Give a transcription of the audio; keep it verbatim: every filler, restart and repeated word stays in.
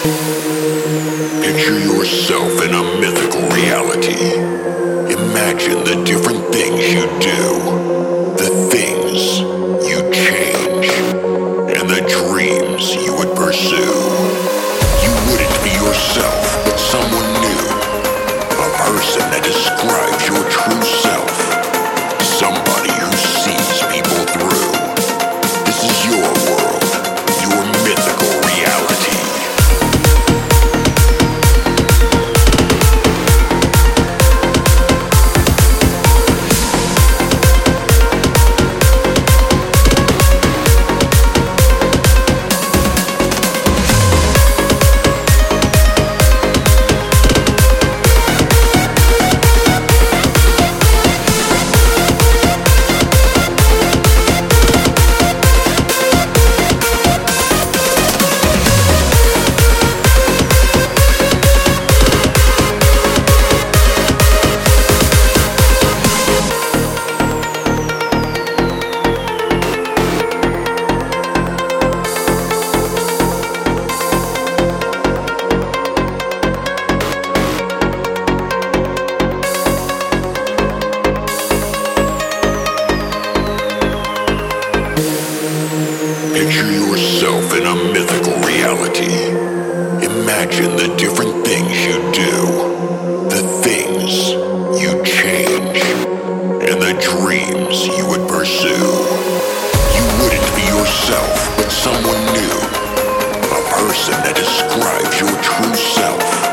Picture yourself in a mythical reality. Imagine the different things you do, the things you change, and the dreams you would pursue. You wouldn't be yourself, but someone new. A person that describes your true self. Somebody who sees people through. This is your world, your mythical reality. Picture yourself in a mythical reality. Imagine the different things you do, the things you change, and the dreams you would pursue. You wouldn't be yourself, but someone new. A person that describes your true self.